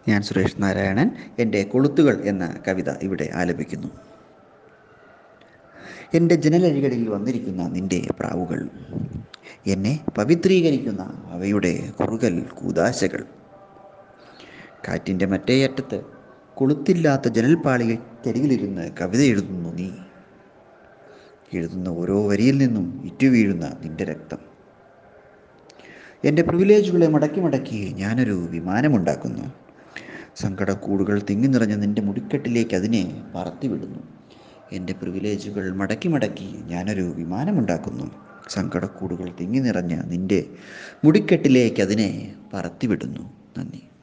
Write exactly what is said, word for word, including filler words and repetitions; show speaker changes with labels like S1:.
S1: ഞാൻ സുരേഷ് നാരായണൻ എൻ്റെ കൊളുത്തുകൾ എന്ന കവിത ഇവിടെ ആലപിക്കുന്നു. എൻ്റെ ജനലഴികളിൽ വന്നിരിക്കുന്ന നിൻ്റെ പ്രാവുകൾ, എന്നെ പവിത്രീകരിക്കുന്ന അവയുടെ കുറുകൽ കൂദാശകൾ. കാറ്റിൻ്റെ മറ്റേയറ്റത്ത് കൊളുത്തില്ലാത്ത ജനൽപ്പാളിക്കരികിലിരുന്ന് കവിത എഴുതുന്നു നീ. എഴുതുന്ന ഓരോ വരിയിൽ നിന്നും ഇറ്റുവീഴുന്ന നിൻ്റെ രക്തം. എൻ്റെ പ്രിവിലേജുകളെ മടക്കി മടക്കി ഞാനൊരു വിമാനമുണ്ടാക്കുന്നു. സങ്കടക്കൂടുകൾ തിങ്ങി നിറഞ്ഞ നിൻ്റെ മുടിക്കെട്ടിലേക്ക് അതിനെ പറത്തിവിടുന്നു. എൻ്റെ പ്രിവിലേജുകൾ മടക്കി മടക്കി ഞാനൊരു വിമാനമുണ്ടാക്കുന്നു. സങ്കടക്കൂടുകൾ തിങ്ങി നിറഞ്ഞ നിൻ്റെ മുടിക്കെട്ടിലേക്ക് അതിനെ പറത്തിവിടുന്നു. നന്ദി.